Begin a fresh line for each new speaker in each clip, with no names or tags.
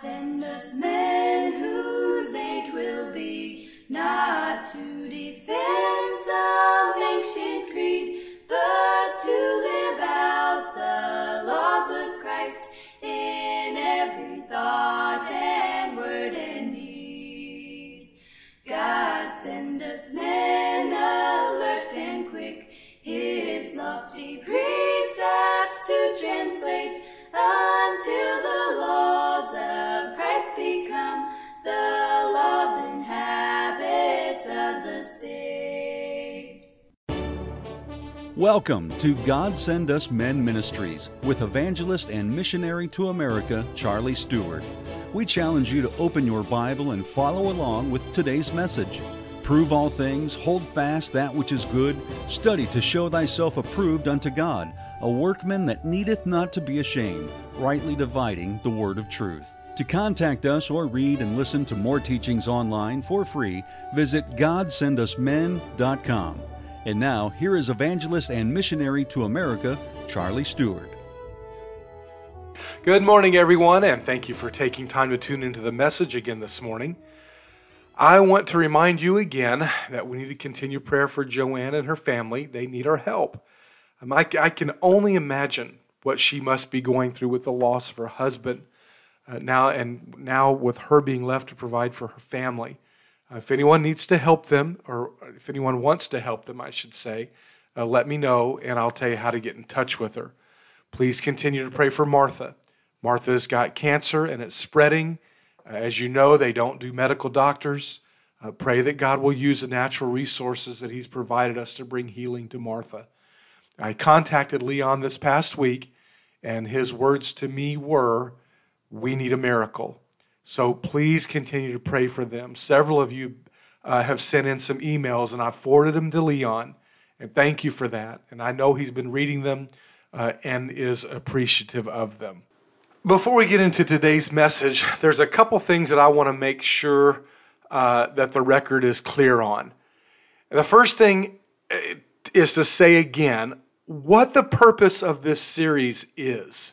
send us men whose age will be not to defend some ancient creed, but to live out the laws of Christ in every thought and word and deed. God send us men alert and quick, his lofty precepts to translate, until the laws of Christ become the laws and habits of the state.
Welcome to God Send Us Men Ministries with evangelist and missionary to America, Charlie Stewart. We challenge you to open your Bible and follow along with today's message. Prove all things, hold fast that which is good, study to show thyself approved unto God, a workman that needeth not to be ashamed, rightly dividing the word of truth. To contact us or read and listen to more teachings online for free, visit GodSendUsMen.com. And now, here is evangelist and missionary to America, Charlie Stewart.
Good morning, everyone, and thank you for taking time to tune into the message again this morning. I want to remind you again that we need to continue prayer for Joanne and her family. They need our help. I can only imagine what she must be going through with the loss of her husband now with her being left to provide for her family. If anyone needs to help them, or if anyone wants to help them, I should say, let me know, and I'll tell you how to get in touch with her. Please continue to pray for Martha. Martha's got cancer, and it's spreading. As you know, they don't do medical doctors. Pray that God will use the natural resources that He's provided us to bring healing to Martha. I contacted Leon this past week, and his words to me were, "We need a miracle." So please continue to pray for them. Several of you have sent in some emails, and I forwarded them to Leon, and thank you for that. And I know he's been reading them and is appreciative of them. Before we get into today's message, there's a couple things that I want to make sure that the record is clear on. And the first thing is to say again what the purpose of this series is.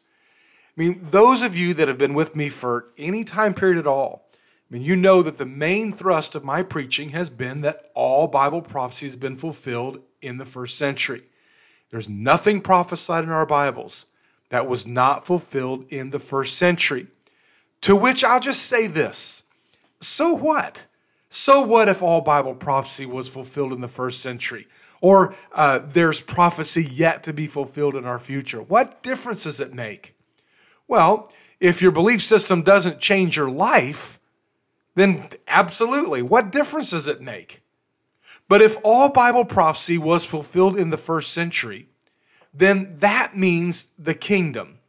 I mean, those of you that have been with me for any time period at all, you know that the main thrust of my preaching has been that all Bible prophecy has been fulfilled in the first century. There's nothing prophesied in our Bibles that was not fulfilled in the first century. To which I'll just say this, so what? So what if all Bible prophecy was fulfilled in the first century? Or there's prophecy yet to be fulfilled in our future? What difference does it make? Well, if your belief system doesn't change your life, then absolutely, what difference does it make? But if all Bible prophecy was fulfilled in the first century, then that means the kingdom.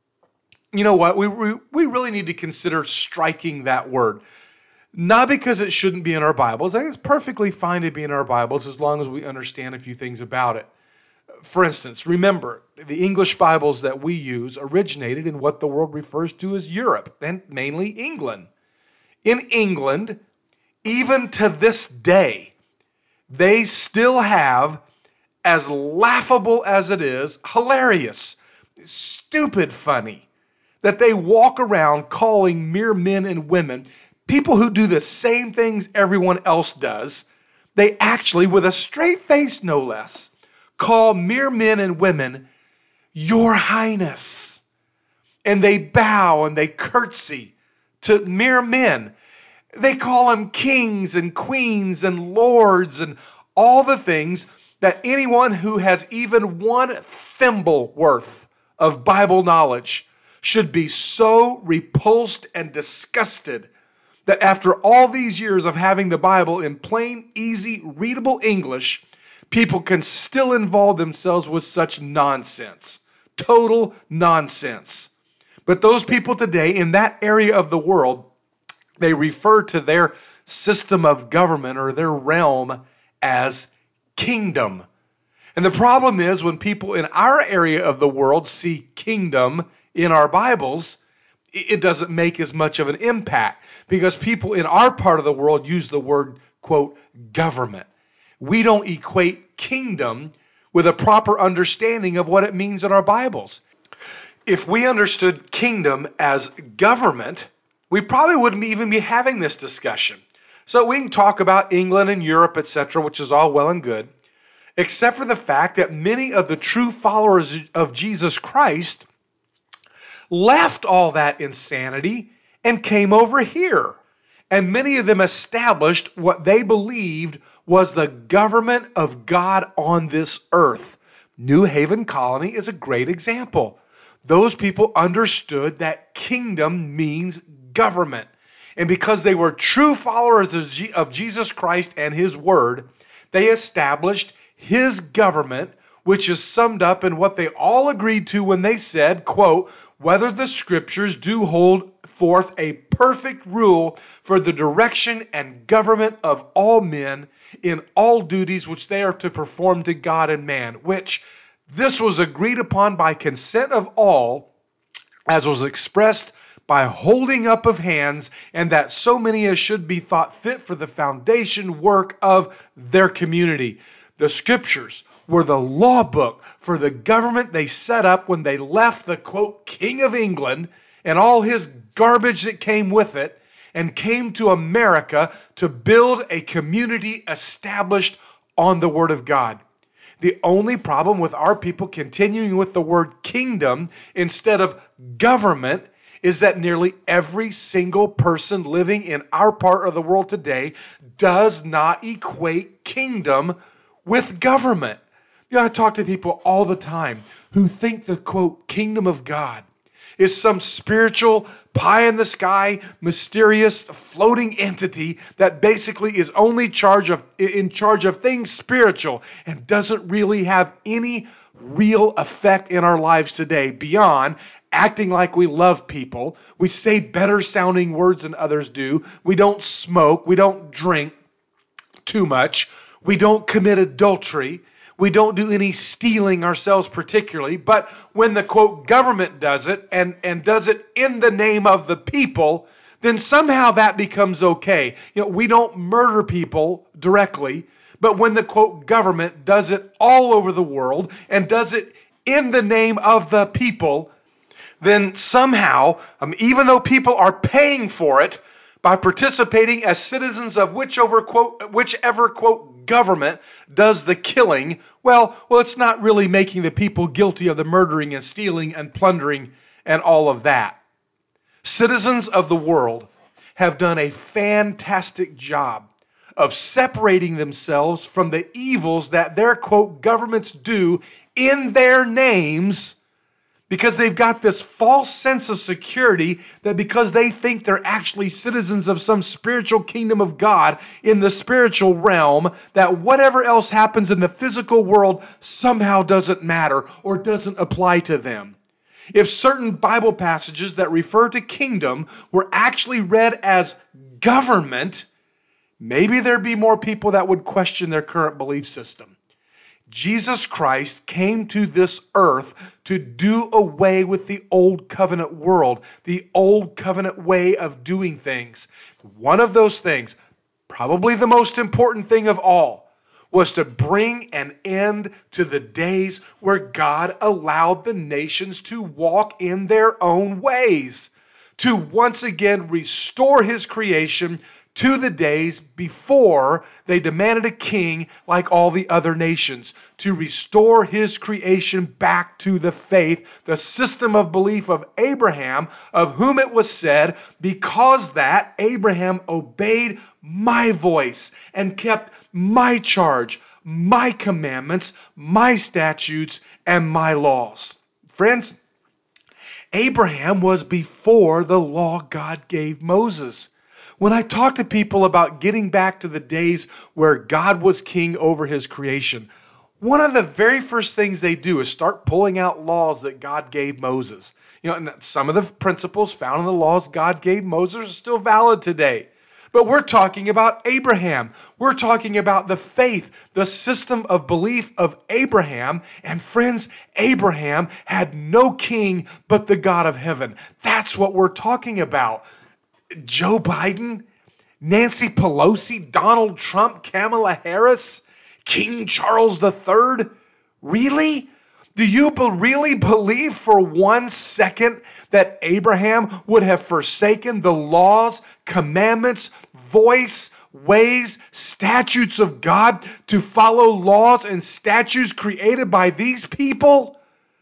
You know what? We really need to consider striking that word. Not because it shouldn't be in our Bibles. I think it's perfectly fine to be in our Bibles as long as we understand a few things about it. For instance, remember, the English Bibles that we use originated in what the world refers to as Europe, and mainly England. In England, even to this day, they still have, as laughable as it is, hilarious, stupid funny, that they walk around calling mere men and women, people who do the same things everyone else does. They actually, with a straight face no less, call mere men and women, "Your Highness." And they bow and they curtsy to mere men. They call them kings and queens and lords and all the things that anyone who has even one thimble worth of Bible knowledge should be so repulsed and disgusted that after all these years of having the Bible in plain, easy, readable English, people can still involve themselves with such nonsense. Total nonsense. But those people today in that area of the world, they refer to their system of government or their realm as kingdom. And the problem is when people in our area of the world see kingdom in our Bibles, it doesn't make as much of an impact because people in our part of the world use the word, quote, government. We don't equate kingdom with a proper understanding of what it means in our Bibles. If we understood kingdom as government, we probably wouldn't even be having this discussion. So we can talk about England and Europe, etc., which is all well and good, except for the fact that many of the true followers of Jesus Christ left all that insanity and came over here. And many of them established what they believed was the government of God on this earth. New Haven Colony is a great example. Those people understood that kingdom means government. And because they were true followers of Jesus Christ and his word, they established his government, which is summed up in what they all agreed to when they said, quote, whether the scriptures do hold forth a perfect rule for the direction and government of all men in all duties which they are to perform to God and man, which this was agreed upon by consent of all, as was expressed by holding up of hands, and that so many as should be thought fit for the foundation work of their community. The scriptures were the law book for the government they set up when they left the, quote, King of England and all his garbage that came with it and came to America to build a community established on the Word of God. The only problem with our people continuing with the word kingdom instead of government is that nearly every single person living in our part of the world today does not equate kingdom with government. You know, I talk to people all the time who think the, quote, kingdom of God is some spiritual, pie-in-the-sky, mysterious, floating entity that basically is only in charge of things spiritual and doesn't really have any real effect in our lives today beyond acting like we love people. We say better sounding words than others do. We don't smoke. We don't drink too much. We don't commit adultery. We don't do any stealing ourselves particularly. But when the, quote, government does it and does it in the name of the people, then somehow that becomes okay. You know, we don't murder people directly, but when the, quote, government does it all over the world and does it in the name of the people, then somehow, even though people are paying for it by participating as citizens of whichever, quote, government does the killing, well, it's not really making the people guilty of the murdering and stealing and plundering and all of that. Citizens of the world have done a fantastic job of separating themselves from the evils that their, quote, governments do in their names, because they've got this false sense of security that because they think they're actually citizens of some spiritual kingdom of God in the spiritual realm, that whatever else happens in the physical world somehow doesn't matter or doesn't apply to them. If certain Bible passages that refer to kingdom were actually read as government, maybe there'd be more people that would question their current belief system. Jesus Christ came to this earth to do away with the old covenant world, the old covenant way of doing things. One of those things, probably the most important thing of all, was to bring an end to the days where God allowed the nations to walk in their own ways, to once again restore his creation to the days before they demanded a king like all the other nations, to restore his creation back to the faith, the system of belief of Abraham, of whom it was said, because that Abraham obeyed my voice and kept my charge, my commandments, my statutes, and my laws. Friends, Abraham was before the law God gave Moses. When I talk to people about getting back to the days where God was king over his creation, one of the very first things they do is start pulling out laws that God gave Moses. You know, and some of the principles found in the laws God gave Moses are still valid today. But we're talking about Abraham. We're talking about the faith, the system of belief of Abraham. And friends, Abraham had no king but the God of heaven. That's what we're talking about. Joe Biden, Nancy Pelosi, Donald Trump, Kamala Harris, King Charles III? Really? Do you really believe for 1 second that Abraham would have forsaken the laws, commandments, voice, ways, statutes of God to follow laws and statutes created by these people?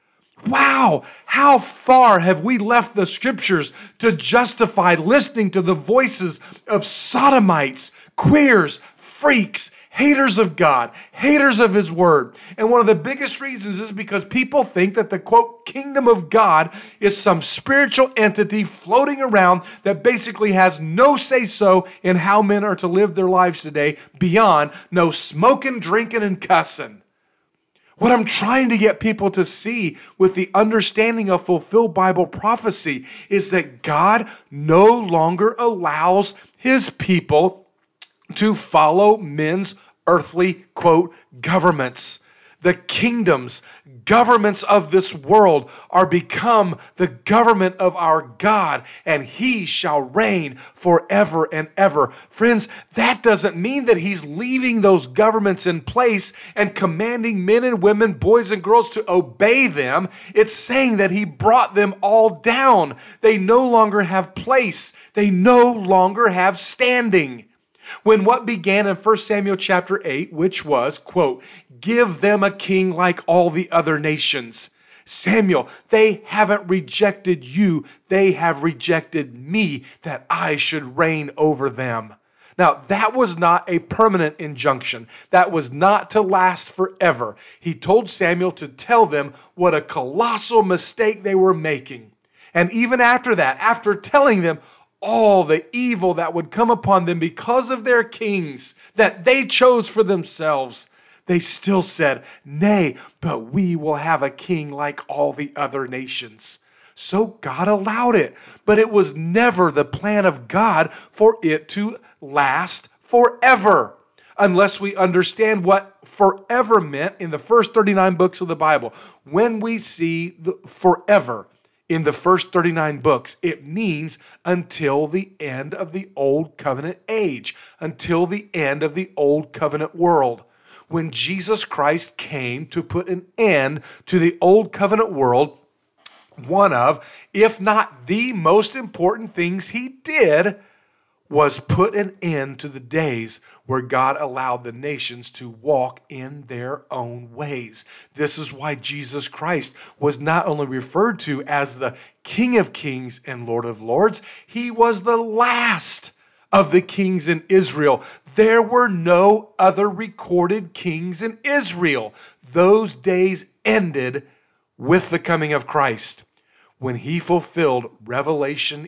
Wow, how far have we left the scriptures to justify listening to the voices of sodomites, queers, freaks, haters of God, haters of his word? And one of the biggest reasons is because people think that the, quote, kingdom of God is some spiritual entity floating around that basically has no say-so in how men are to live their lives today beyond no smoking, drinking, and cussing. What I'm trying to get people to see with the understanding of fulfilled Bible prophecy is that God no longer allows his people to follow men's earthly, quote, governments. The kingdoms, governments of this world are become the government of our God, and he shall reign forever and ever. Friends, that doesn't mean that he's leaving those governments in place and commanding men and women, boys and girls to obey them. It's saying that he brought them all down. They no longer have place. They no longer have standing. When what began in 1 Samuel chapter 8, which was, quote, give them a king like all the other nations. Samuel, they haven't rejected you. They have rejected me that I should reign over them. Now, that was not a permanent injunction. That was not to last forever. He told Samuel to tell them what a colossal mistake they were making. And even after that, after telling them all the evil that would come upon them because of their kings that they chose for themselves, they still said, nay, but we will have a king like all the other nations. So God allowed it, but it was never the plan of God for it to last forever, unless we understand what forever meant in the first 39 books of the Bible. When we see the forever in the first 39 books, it means until the end of the Old Covenant age, until the end of the Old Covenant world. When Jesus Christ came to put an end to the Old Covenant world, one of, if not the most important things he did was put an end to the days where God allowed the nations to walk in their own ways. This is why Jesus Christ was not only referred to as the King of Kings and Lord of Lords, he was the last of the kings in Israel. There were no other recorded kings in Israel. Those days ended with the coming of Christ, when he fulfilled Revelation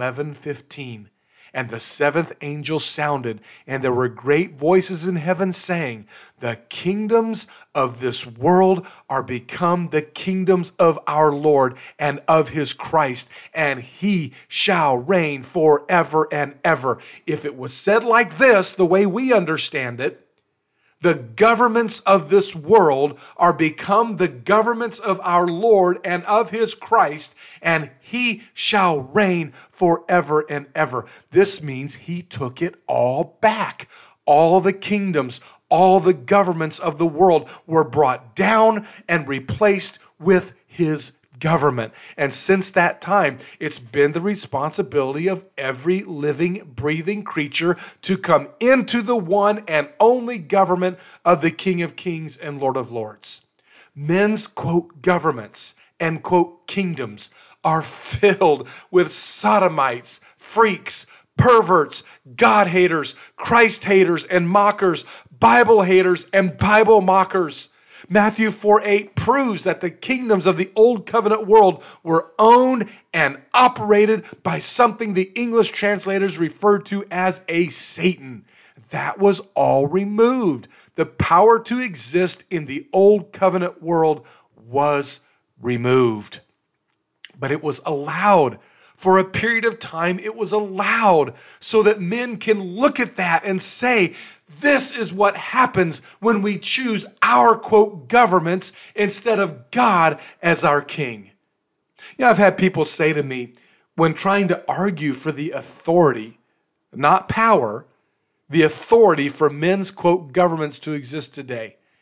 11:15. And the seventh angel sounded, and there were great voices in heaven saying, the kingdoms of this world are become the kingdoms of our Lord and of his Christ, and he shall reign forever and ever. If it was said like this, the way we understand it, the governments of this world are become the governments of our Lord and of his Christ, and he shall reign forever and ever. This means he took it all back. All the kingdoms, all the governments of the world were brought down and replaced with his government. And since that time, it's been the responsibility of every living, breathing creature to come into the one and only government of the King of Kings and Lord of Lords. Men's, quote, governments and, quote, kingdoms are filled with sodomites, freaks, perverts, God haters, Christ haters and mockers, Bible haters and Bible mockers. Matthew 4:8 proves that the kingdoms of the Old Covenant world were owned and operated by something the English translators referred to as a Satan. That was all removed. The power to exist in the Old Covenant world was removed. But it was allowed. For a period of time, it was allowed so that men can look at that and say, this is what happens when we choose our, quote, governments instead of God as our king. You know, I've had people say to me, when trying to argue for the authority, not power, the authority for men's, quote, governments to exist today,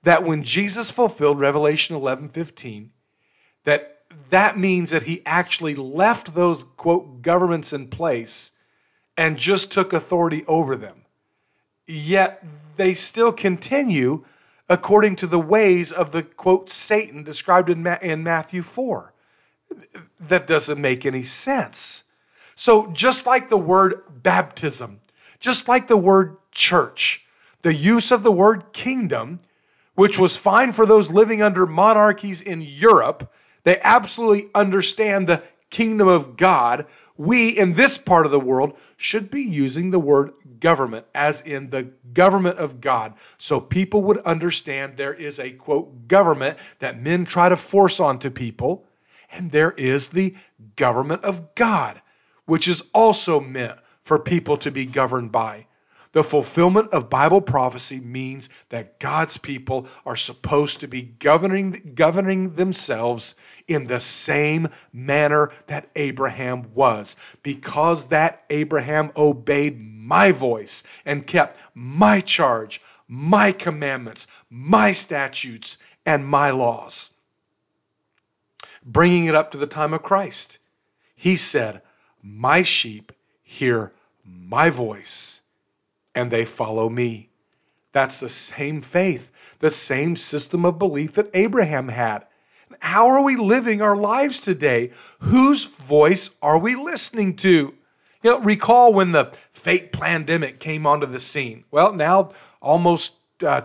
that when Jesus fulfilled Revelation 11:15, that means that he actually left those, quote, governments in place and just took authority over them. Yet they still continue according to the ways of the, quote, Satan described in Matthew 4. That doesn't make any sense. So just like the word baptism, just like the word church, the use of the word kingdom, which was fine for those living under monarchies in Europe, they absolutely understand the kingdom of God. We in this part of the world should be using the word government as in the government of God. So people would understand there is a, quote, government that men try to force onto people. And there is the government of God, which is also meant for people to be governed by. The fulfillment of Bible prophecy means that God's people are supposed to be governing themselves in the same manner that Abraham was, because that Abraham obeyed my voice and kept my charge, my commandments, my statutes, and my laws. Bringing it up to the time of Christ, he said, my sheep hear my voice and they follow me. That's the same faith, the same system of belief that Abraham had. How are we living our lives today? Whose voice are we listening to? Recall when the fake pandemic came onto the scene. Well, now almost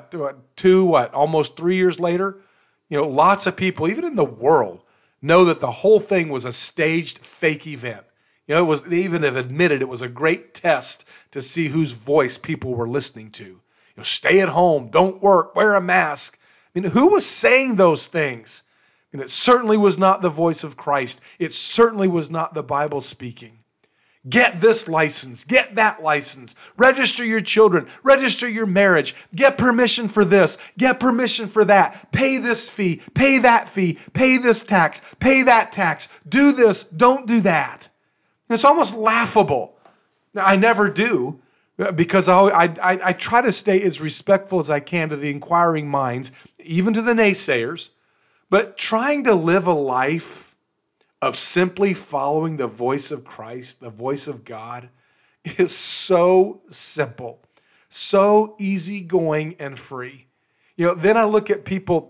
3 years later, lots of people, even in the world, know that the whole thing was a staged fake event. They even have admitted it was a great test to see whose voice people were listening to. Stay at home, don't work, wear a mask. Who was saying those things? It certainly was not the voice of Christ. It certainly was not the Bible speaking. Get this license, get that license, register your children, register your marriage, get permission for this, get permission for that, pay this fee, pay that fee, pay this tax, pay that tax, do this, don't do that. It's almost laughable. Now, I never do, because I try to stay as respectful as I can to the inquiring minds, even to the naysayers, but trying to live a life of simply following the voice of Christ, the voice of God, is so simple, so easygoing and free. Then I look at people,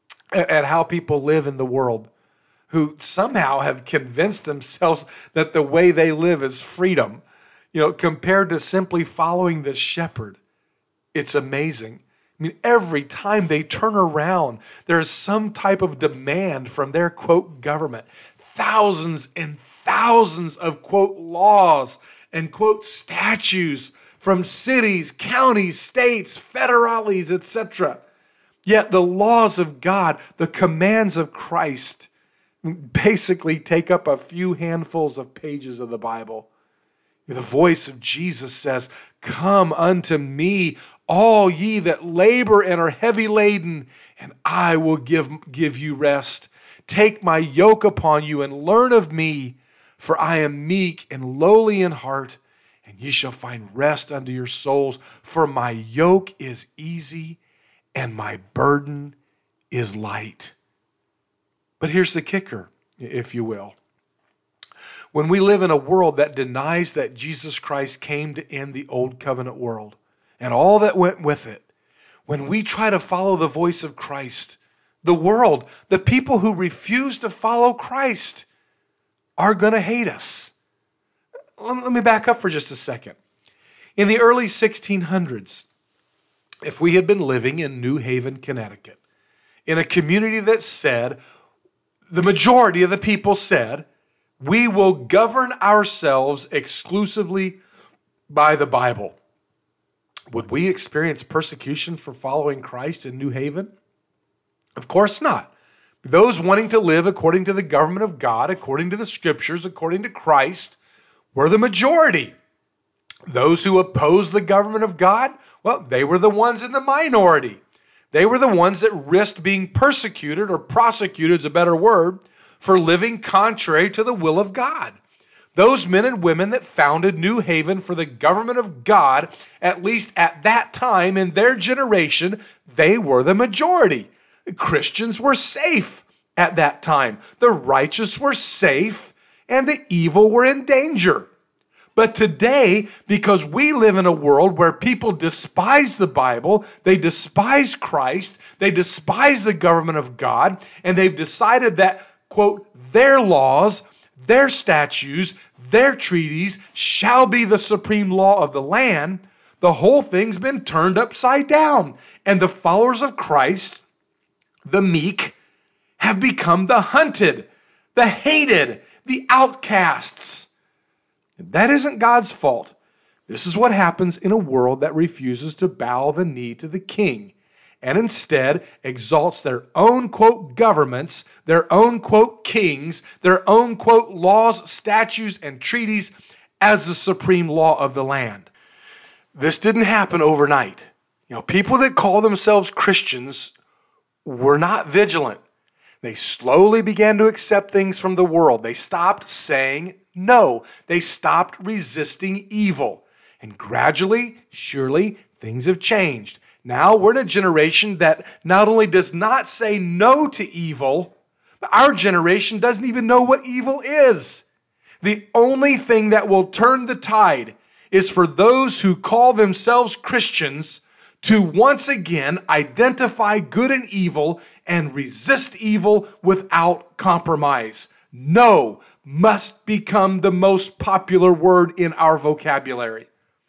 at how people live in the world, who somehow have convinced themselves that the way they live is freedom, compared to simply following the shepherd. It's amazing. Every time they turn around, there's some type of demand from their, quote, government. Thousands and thousands of, quote, laws and, quote, statutes from cities, counties, states, federales, etc. Yet the laws of God, the commands of Christ, basically take up a few handfuls of pages of the Bible. The voice of Jesus says, come unto me, all ye that labor and are heavy laden, and I will give you rest. Take my yoke upon you and learn of me, for I am meek and lowly in heart, and ye shall find rest unto your souls. For my yoke is easy and my burden is light. But here's the kicker, if you will. When we live in a world that denies that Jesus Christ came to end the old covenant world and all that went with it, when we try to follow the voice of Christ, the world, the people who refuse to follow Christ are going to hate us. Let me back up for just a second. In the early 1600s, if we had been living in New Haven, Connecticut, in a community that said, the majority of the people said, we will govern ourselves exclusively by the Bible, would we experience persecution for following Christ in New Haven? Of course not. Those wanting to live according to the government of God, according to the scriptures, according to Christ, were the majority. Those who opposed the government of God, well, they were the ones in the minority. They were the ones that risked being persecuted, or prosecuted is a better word, for living contrary to the will of God. Those men and women that founded New Haven for the government of God, at least at that time in their generation, they were the majority. Christians were safe at that time. The righteous were safe and the evil were in danger. But today, because we live in a world where people despise the Bible, they despise Christ, they despise the government of God, and they've decided that, quote, their laws, their statutes, their treaties shall be the supreme law of the land, the whole thing's been turned upside down. And the followers of Christ, the meek, have become the hunted, the hated, the outcasts. That isn't God's fault. This is what happens in a world that refuses to bow the knee to the king and instead exalts their own, quote, governments, their own, quote, kings, their own, quote, laws, statutes, and treaties as the supreme law of the land. This didn't happen overnight. People that call themselves Christians were not vigilant. They slowly began to accept things from the world. They stopped saying no. They stopped resisting evil. And gradually, surely, things have changed. Now we're in a generation that not only does not say no to evil, but our generation doesn't even know what evil is. The only thing that will turn the tide is for those who call themselves Christians to once again identify good and evil and resist evil without compromise. No must become the most popular word in our vocabulary.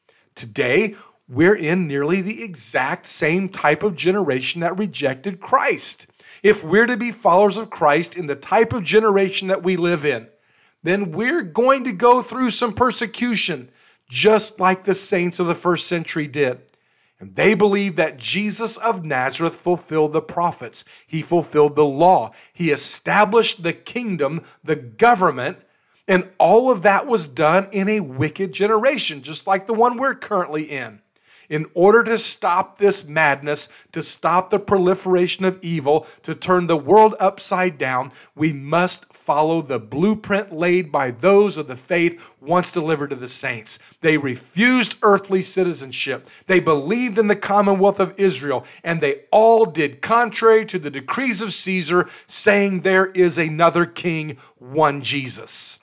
Today, we're in nearly the exact same type of generation that rejected Christ. If we're to be followers of Christ in the type of generation that we live in, then we're going to go through some persecution, just like the saints of the first century did. And they believed that Jesus of Nazareth fulfilled the prophets. He fulfilled the law. He established the kingdom, the government, and all of that was done in a wicked generation, just like the one we're currently in. In order to stop this madness, to stop the proliferation of evil, to turn the world upside down, we must follow the blueprint laid by those of the faith once delivered to the saints. They refused earthly citizenship. They believed in the Commonwealth of Israel, and they all did contrary to the decrees of Caesar, saying there is another king, one Jesus.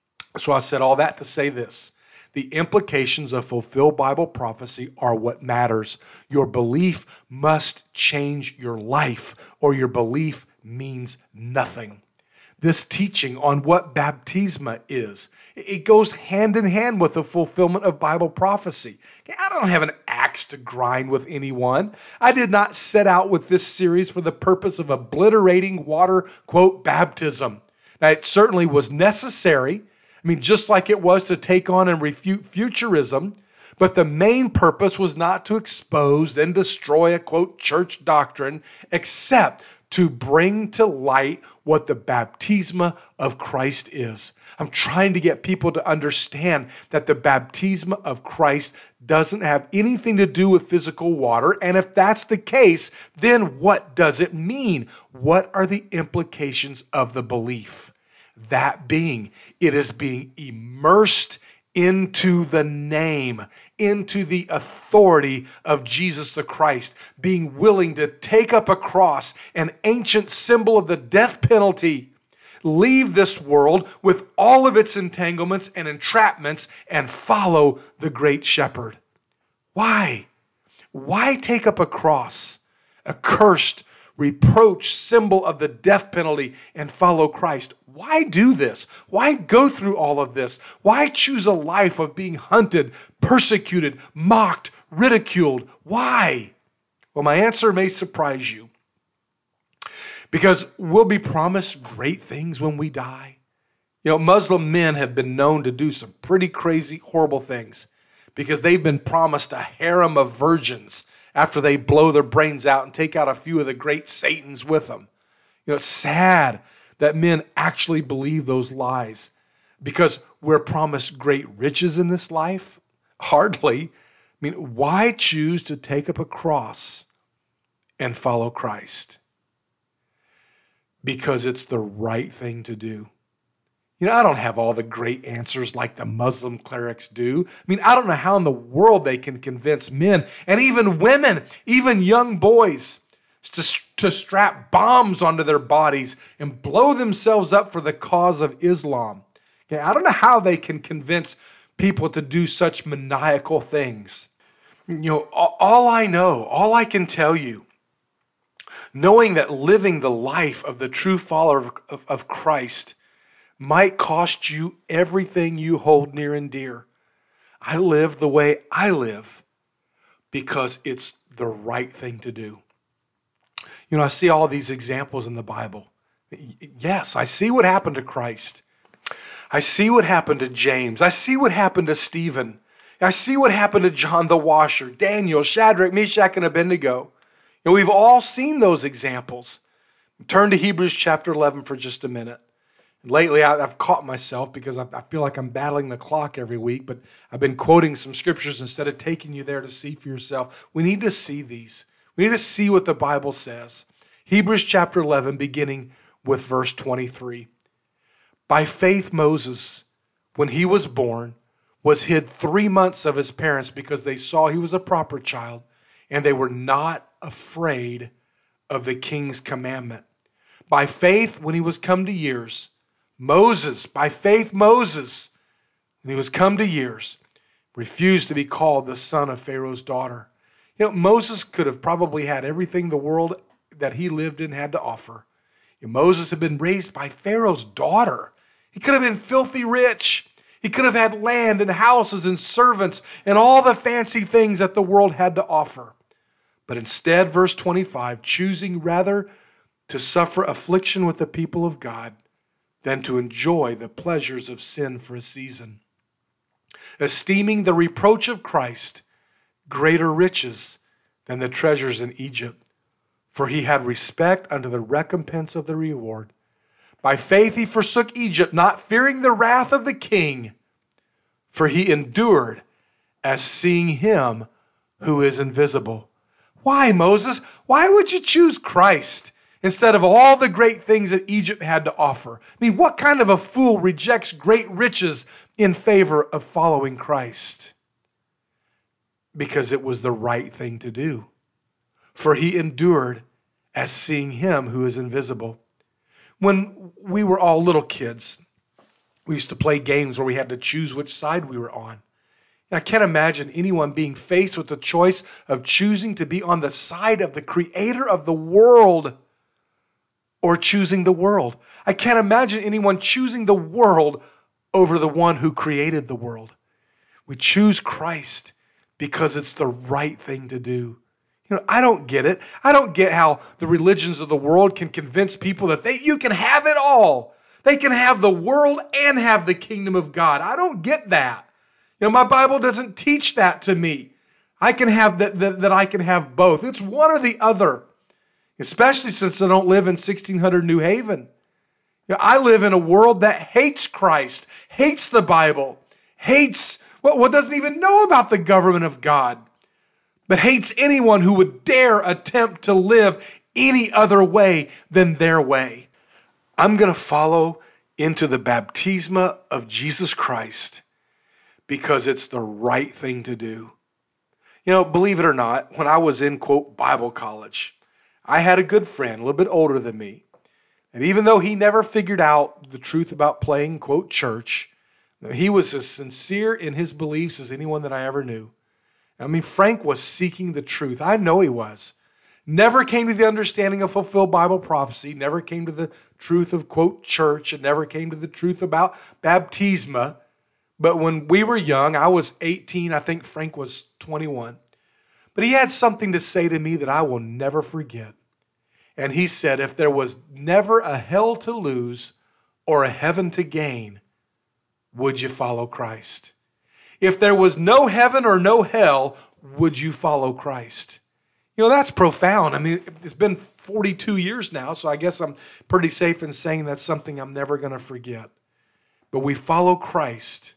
So I said all that to say this. The implications of fulfilled Bible prophecy are what matters. Your belief must change your life, or your belief means nothing. This teaching on what baptisma is, it goes hand in hand with the fulfillment of Bible prophecy. I don't have an axe to grind with anyone. I did not set out with this series for the purpose of obliterating water, quote, baptism. Now, it certainly was necessary. Just like it was to take on and refute futurism, but the main purpose was not to expose and destroy a, quote, church doctrine, except to bring to light what the baptisma of Christ is. I'm trying to get people to understand that the baptisma of Christ doesn't have anything to do with physical water, and if that's the case, then what does it mean? What are the implications of the belief? That being, it is being immersed into the name, into the authority of Jesus the Christ, being willing to take up a cross, an ancient symbol of the death penalty, leave this world with all of its entanglements and entrapments, and follow the great shepherd. Why? Why take up a cross, a cursed, reproach symbol of the death penalty, and follow Christ? Why do this? Why go through all of this? Why choose a life of being hunted, persecuted, mocked, ridiculed? Why? Well, my answer may surprise you. Because we'll be promised great things when we die. Muslim men have been known to do some pretty crazy, horrible things because they've been promised a harem of virgins after they blow their brains out and take out a few of the great Satans with them. It's sad that men actually believe those lies because we're promised great riches in this life. Hardly. Why choose to take up a cross and follow Christ? Because it's the right thing to do. I don't have all the great answers like the Muslim clerics do. I don't know how in the world they can convince men and even women, even young boys, to strap bombs onto their bodies and blow themselves up for the cause of Islam. Okay, I don't know how they can convince people to do such maniacal things. All I can tell you, knowing that living the life of the true follower of Christ might cost you everything you hold near and dear. I live the way I live because it's the right thing to do. I see all these examples in the Bible. Yes, I see what happened to Christ. I see what happened to James. I see what happened to Stephen. I see what happened to John the Washer, Daniel, Shadrach, Meshach, and Abednego. We've all seen those examples. Turn to Hebrews chapter 11 for just a minute. Lately, I've caught myself because I feel like I'm battling the clock every week, but I've been quoting some scriptures instead of taking you there to see for yourself. We need to see these. We need to see what the Bible says. Hebrews chapter 11, beginning with verse 23. By faith, Moses, when he was born, was hid 3 months of his parents because they saw he was a proper child, and they were not afraid of the king's commandment. By faith, when he was come to years, Moses, when he was come to years, refused to be called the son of Pharaoh's daughter. Moses could have probably had everything the world that he lived in had to offer. Moses had been raised by Pharaoh's daughter. He could have been filthy rich. He could have had land and houses and servants and all the fancy things that the world had to offer. But instead, verse 25, choosing rather to suffer affliction with the people of God than to enjoy the pleasures of sin for a season, esteeming the reproach of Christ greater riches than the treasures in Egypt, for he had respect unto the recompense of the reward. By faith he forsook Egypt, not fearing the wrath of the king, for he endured as seeing him who is invisible. Why, Moses? Why would you choose Christ instead of all the great things that Egypt had to offer? What kind of a fool rejects great riches in favor of following Christ? Because it was the right thing to do. For he endured as seeing him who is invisible. When we were all little kids, we used to play games where we had to choose which side we were on. And I can't imagine anyone being faced with the choice of choosing to be on the side of the creator of the world or choosing the world. I can't imagine anyone choosing the world over the one who created the world. We choose Christ because it's the right thing to do. I don't get it. I don't get how the religions of the world can convince people that you can have it all. They can have the world and have the kingdom of God. I don't get that. My Bible doesn't teach that to me. I can have that I can have both. It's one or the other, especially since I don't live in 1600 New Haven. I live in a world that hates Christ, hates the Bible, hates what doesn't even know about the government of God, but hates anyone who would dare attempt to live any other way than their way. I'm going to follow into the baptisma of Jesus Christ because it's the right thing to do. Believe it or not, when I was in, quote, Bible college, I had a good friend, a little bit older than me. And even though he never figured out the truth about playing, quote, church, he was as sincere in his beliefs as anyone that I ever knew. Frank was seeking the truth. I know he was. Never came to the understanding of fulfilled Bible prophecy, never came to the truth of, quote, church, and never came to the truth about baptisma. But when we were young, I was 18, I think Frank was 21. But he had something to say to me that I will never forget. And he said, if there was never a hell to lose or a heaven to gain, would you follow Christ? If there was no heaven or no hell, would you follow Christ? That's profound. It's been 42 years now, so I guess I'm pretty safe in saying that's something I'm never going to forget. But we follow Christ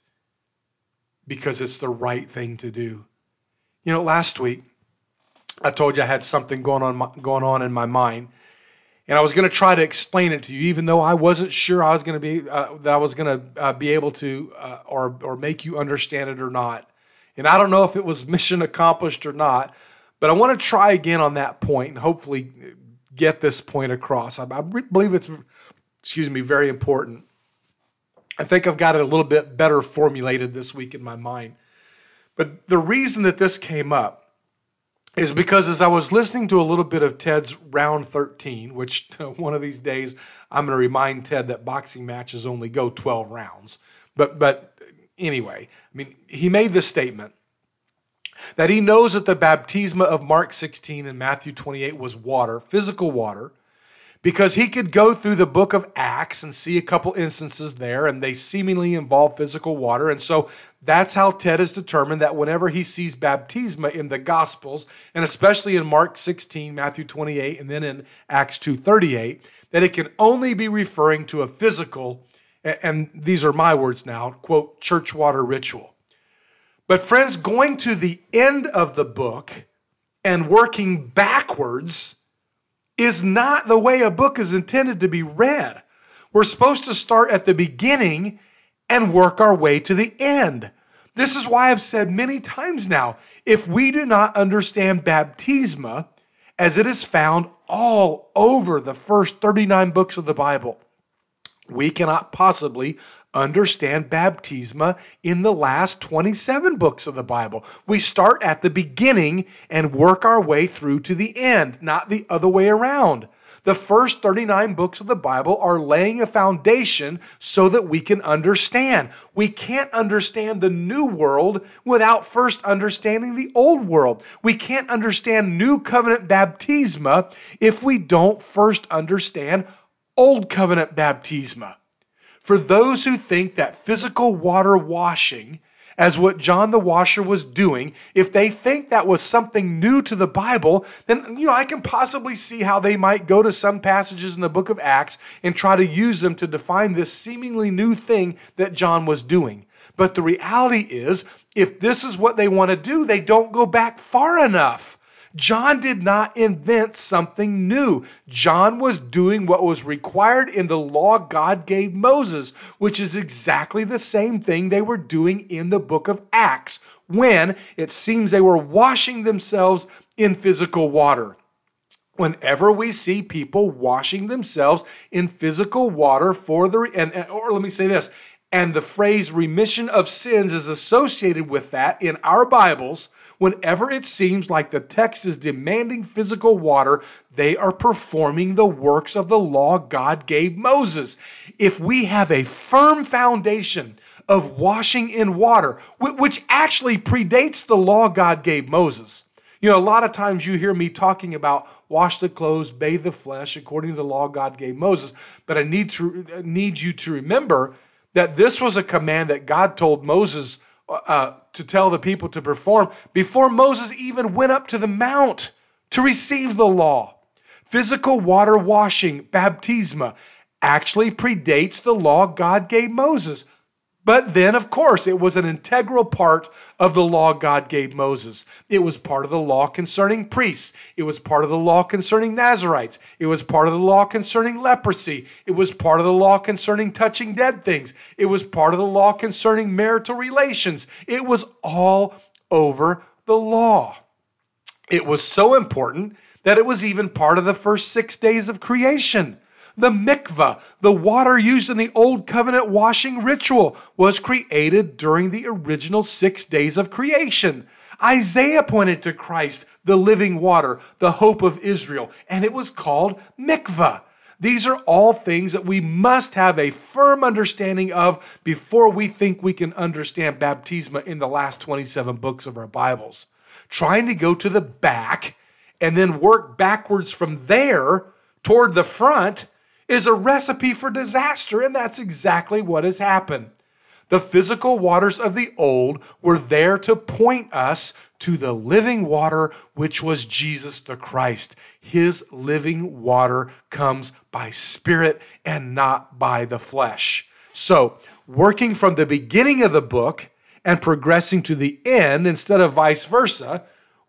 because it's the right thing to do. Last week, I told you I had something going on in my mind. And I was going to try to explain it to you, even though I wasn't sure I was going to be that I was going to be able to or make you understand it or not. And I don't know if it was mission accomplished or not, but I want to try again on that point and hopefully get this point across. I believe it's, very important. I think I've got it a little bit better formulated this week in my mind. But the reason that this came up is because as I was listening to a little bit of Ted's Round 13, which one of these days I'm going to remind Ted that boxing matches only go 12 rounds. But anyway, he made this statement that he knows that the baptisma of Mark 16 and Matthew 28 was water, physical water, because he could go through the book of Acts and see a couple instances there, and they seemingly involve physical water. And so that's how Ted has determined that whenever he sees baptisma in the Gospels, and especially in Mark 16, Matthew 28, and then in Acts 2:38, that it can only be referring to a physical, and these are my words now, quote, church water ritual. But friends, going to the end of the book and working backwards is not the way a book is intended to be read. We're supposed to start at the beginning and work our way to the end. This is why I've said many times now, if we do not understand baptisma as it is found all over the first 39 books of the Bible, we cannot possibly understand baptisma in the last 27 books of the Bible. We start at the beginning and work our way through to the end, not the other way around. The first 39 books of the Bible are laying a foundation so that we can understand. We can't understand the new world without first understanding the old world. We can't understand new covenant baptisma if we don't first understand old covenant baptisma. For those who think that physical water washing, as what John the Washer was doing, if they think that was something new to the Bible, then I can possibly see how they might go to some passages in the book of Acts and try to use them to define this seemingly new thing that John was doing. But the reality is, if this is what they want to do, they don't go back far enough. John did not invent something new. John was doing what was required in the law God gave Moses, which is exactly the same thing they were doing in the book of Acts, when it seems they were washing themselves in physical water. Whenever we see people washing themselves in physical water and the phrase remission of sins is associated with that in our Bibles, whenever it seems like the text is demanding physical water, they are performing the works of the law God gave Moses. If we have a firm foundation of washing in water, which actually predates the law God gave Moses. A lot of times you hear me talking about wash the clothes, bathe the flesh, according to the law God gave Moses. But I need you to remember that this was a command that God told Moses to tell the people to perform before Moses even went up to the mount to receive the law. Physical water washing, baptisma, actually predates the law God gave Moses. But then, of course, it was an integral part of the law God gave Moses. It was part of the law concerning priests. It was part of the law concerning Nazarites. It was part of the law concerning leprosy. It was part of the law concerning touching dead things. It was part of the law concerning marital relations. It was all over the law. It was so important that it was even part of the first 6 days of creation. The mikvah, the water used in the Old Covenant washing ritual, was created during the original 6 days of creation. Isaiah pointed to Christ, the living water, the hope of Israel, and it was called mikvah. These are all things that we must have a firm understanding of before we think we can understand baptisma in the last 27 books of our Bibles. Trying to go to the back and then work backwards from there toward the front is a recipe for disaster, and that's exactly what has happened. The physical waters of the old were there to point us to the living water, which was Jesus the Christ. His living water comes by spirit and not by the flesh. So, working from the beginning of the book and progressing to the end instead of vice versa,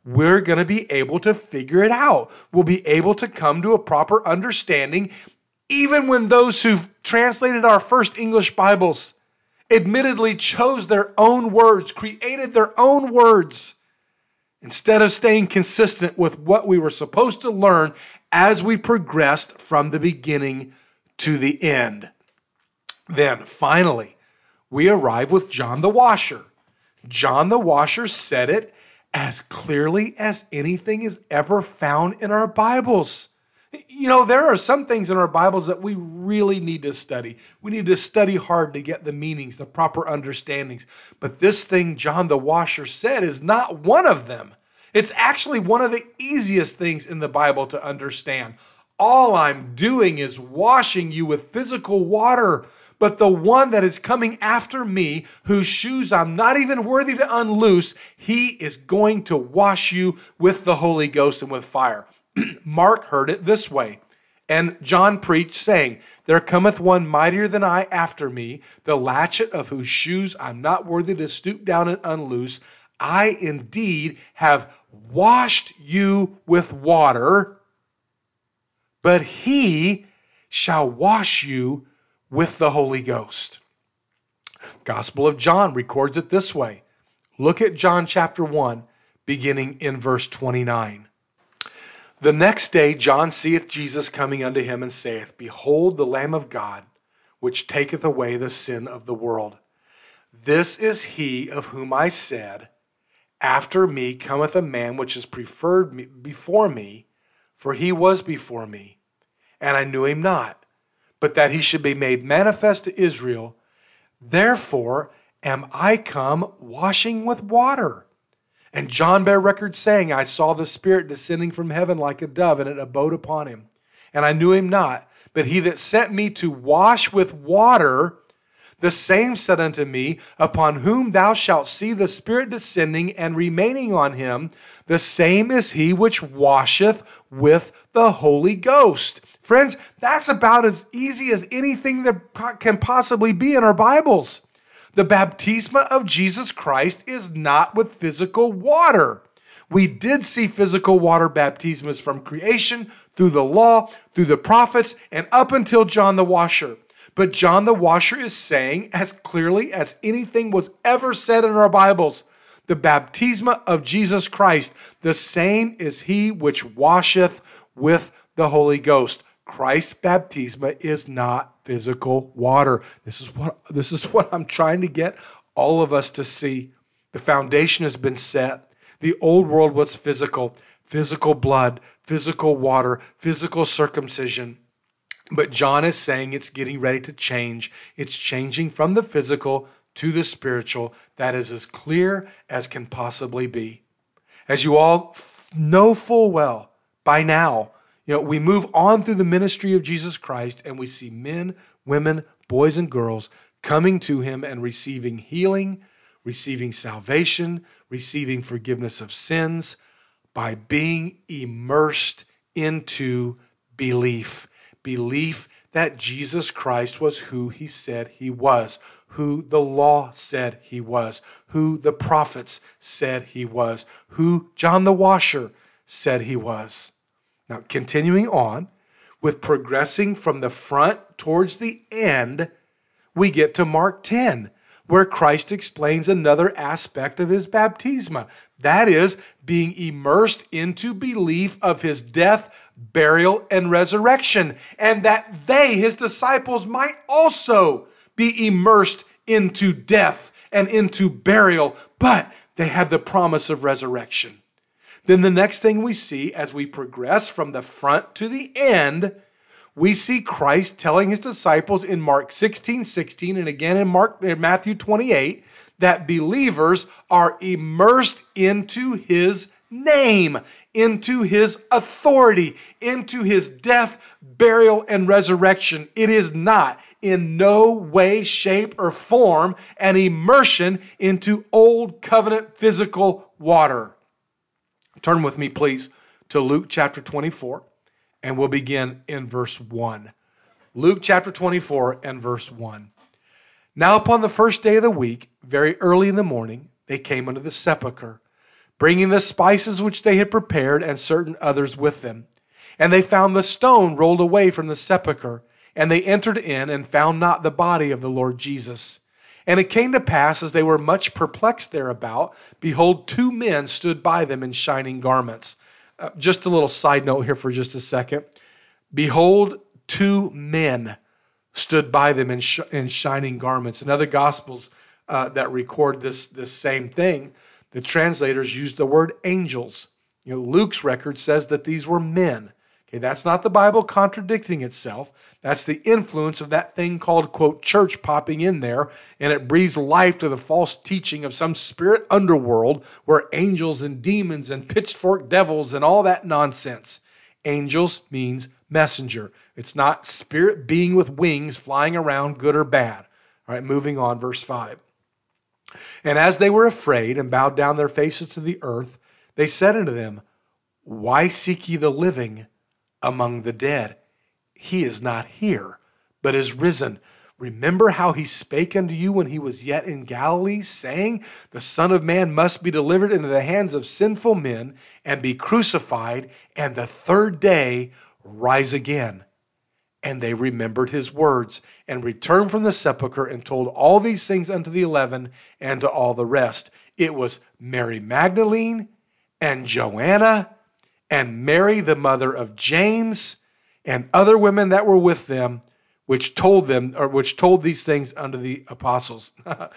we're going to be able to figure it out. We'll be able to come to a proper understanding, even when those who've translated our first English Bibles admittedly chose their own words, created their own words, instead of staying consistent with what we were supposed to learn as we progressed from the beginning to the end. Then, finally, we arrive with John the Washer. John the Washer said it as clearly as anything is ever found in our Bibles. You know, there are some things in our Bibles that we really need to study. We need to study hard to get the meanings, the proper understandings. But this thing John the Washer said is not one of them. It's actually one of the easiest things in the Bible to understand. All I'm doing is washing you with physical water. But the one that is coming after me, whose shoes I'm not even worthy to unloose, he is going to wash you with the Holy Ghost and with fire. Mark heard it this way. And John preached, saying, there cometh one mightier than I after me, the latchet of whose shoes I'm not worthy to stoop down and unloose. I indeed have washed you with water, but he shall wash you with the Holy Ghost. Gospel of John records it this way. Look at John chapter 1, beginning in verse 29. The next day John seeth Jesus coming unto him, and saith, behold the Lamb of God, which taketh away the sin of the world. This is he of whom I said, after me cometh a man which is preferred before me, for he was before me, and I knew him not, but that he should be made manifest to Israel. Therefore am I come washing with water. And John bare record, saying, I saw the Spirit descending from heaven like a dove, and it abode upon him. And I knew him not, but he that sent me to wash with water, the same said unto me, upon whom thou shalt see the Spirit descending and remaining on him, the same is he which washeth with the Holy Ghost. Friends, that's about as easy as anything that can possibly be in our Bibles. The baptisma of Jesus Christ is not with physical water. We did see physical water baptismas from creation, through the law, through the prophets, and up until John the Washer. But John the Washer is saying, as clearly as anything was ever said in our Bibles, the baptisma of Jesus Christ, the same is he which washeth with the Holy Ghost. Christ's baptisma is not physical water. This is what I'm trying to get all of us to see. The foundation has been set. The old world was physical blood, physical water, physical circumcision. But John is saying it's getting ready to change. It's changing from the physical to the spiritual. That is as clear as can possibly be. As you all know full well by now, we move on through the ministry of Jesus Christ, and we see men, women, boys, and girls coming to him and receiving healing, receiving salvation, receiving forgiveness of sins by being immersed into belief. Belief that Jesus Christ was who he said he was, who the law said he was, who the prophets said he was, who John the Washer said he was. Now, continuing on, with progressing from the front towards the end, we get to Mark 10, where Christ explains another aspect of his baptisma. That is, being immersed into belief of his death, burial, and resurrection, and that they, his disciples, might also be immersed into death and into burial, but they had the promise of resurrection. Then the next thing we see as we progress from the front to the end, we see Christ telling his disciples in Mark 16:16 and again in Matthew 28 that believers are immersed into his name, into his authority, into his death, burial, and resurrection. It is not in no way, shape, or form an immersion into old covenant physical water. Turn with me, please, to Luke chapter 24, and we'll begin in verse 1. Luke chapter 24 and verse 1. Now upon the first day of the week, very early in the morning, they came unto the sepulchre. bringing the spices which they had prepared and certain others with them. And they found the stone rolled away from the sepulchre, and they entered in and found not the body of the Lord Jesus. And it came to pass, as they were much perplexed thereabout, behold, 2 men stood by them in shining garments. Just a little side note here for just a second. Behold, 2 men stood by them in shining garments. In other Gospels that record this same thing, the translators used the word angels. Luke's record says that these were men. Okay, that's not the Bible contradicting itself. That's the influence of that thing called, quote, church popping in there, and it breathes life to the false teaching of some spirit underworld where angels and demons and pitchfork devils and all that nonsense. Angels means messenger. It's not spirit being with wings flying around, good or bad. All right, moving on, verse 5. And as they were afraid and bowed down their faces to the earth, they said unto them, Why seek ye the living among the dead? He is not here, but is risen. Remember how he spake unto you when he was yet in Galilee, saying, The Son of Man must be delivered into the hands of sinful men, and be crucified, and the 3rd day rise again. And they remembered his words, and returned from the sepulchre, and told all these things unto the 11, and to all the rest. It was Mary Magdalene, and Joanna, and Mary the mother of James, and other women that were with them, which told these things unto the apostles.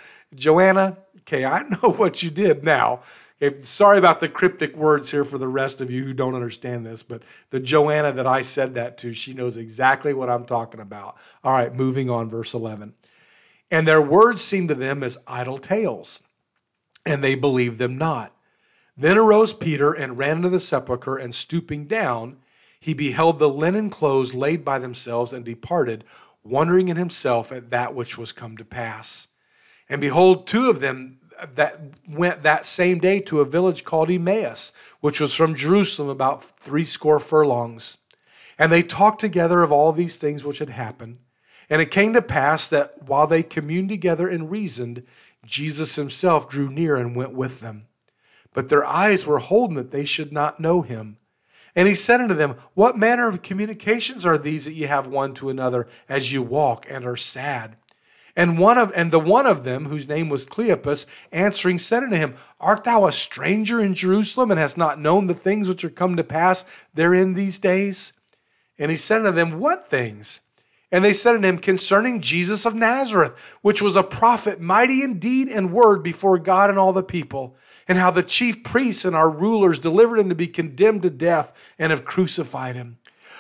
Joanna, okay, I know what you did now. Okay, sorry about the cryptic words here for the rest of you who don't understand this, but the Joanna that I said that to, she knows exactly what I'm talking about. All right, moving on, verse 11. And their words seemed to them as idle tales, and they believed them not. Then arose Peter and ran into the sepulchre, and stooping down, he beheld the linen clothes laid by themselves, and departed, wondering in himself at that which was come to pass. And behold, 2 of them that went that same day to a village called Emmaus, which was from Jerusalem about 60 furlongs. And they talked together of all these things which had happened. And it came to pass that while they communed together and reasoned, Jesus himself drew near and went with them. But their eyes were holden that they should not know him. And he said unto them, What manner of communications are these that ye have one to another as you walk and are sad? And the one of them, whose name was Cleopas, answering said unto him, Art thou a stranger in Jerusalem, and hast not known the things which are come to pass therein these days? And he said unto them, What things? And they said unto him, Concerning Jesus of Nazareth, which was a prophet, mighty in deed and word before God and all the people, and how the chief priests and our rulers delivered him to be condemned to death and have crucified him.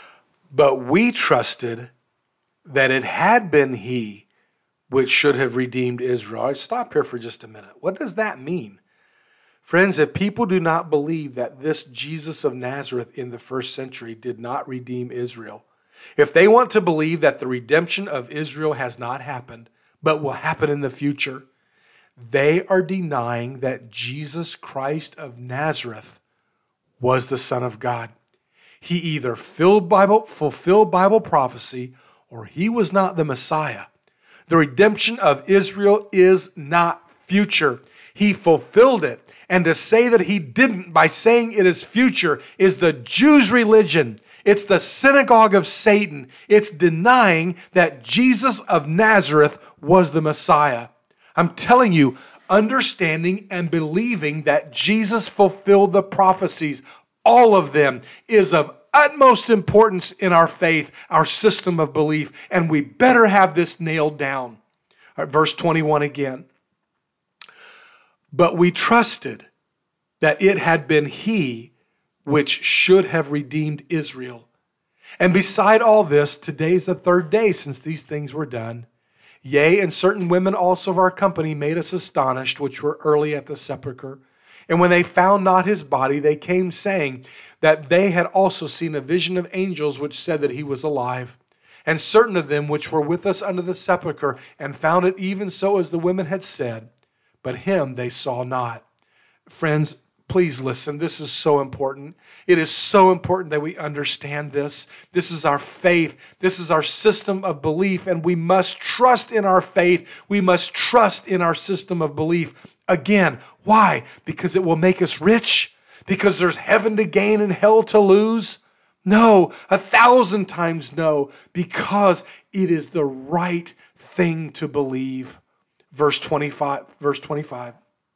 But we trusted that it had been he which should have redeemed Israel. I'll stop here for just a minute. What does that mean? Friends, if people do not believe that this Jesus of Nazareth in the 1st century did not redeem Israel, if they want to believe that the redemption of Israel has not happened, but will happen in the future, they are denying that Jesus Christ of Nazareth was the Son of God. He either fulfilled Bible prophecy, or he was not the Messiah. The redemption of Israel is not future. He fulfilled it. And to say that he didn't by saying it is future is the Jews' religion. It's the synagogue of Satan. It's denying that Jesus of Nazareth was the Messiah. I'm telling you, understanding and believing that Jesus fulfilled the prophecies, all of them, is of utmost importance in our faith, our system of belief, and we better have this nailed down. All right, verse 21 again. But we trusted that it had been he which should have redeemed Israel. And beside all this, today's the 3rd day since these things were done. Yea, and certain women also of our company made us astonished, which were early at the sepulchre. And when they found not his body, they came saying that they had also seen a vision of angels, which said that he was alive. And certain of them which were with us under the sepulchre, and found it even so as the women had said, but him they saw not. Friends, please listen. This is so important. It is so important that we understand this. This is our faith. This is our system of belief, and we must trust in our faith. We must trust in our system of belief. Again, why? Because it will make us rich? Because there's heaven to gain and hell to lose? No, 1,000 times no, because it is the right thing to believe. Verse 25.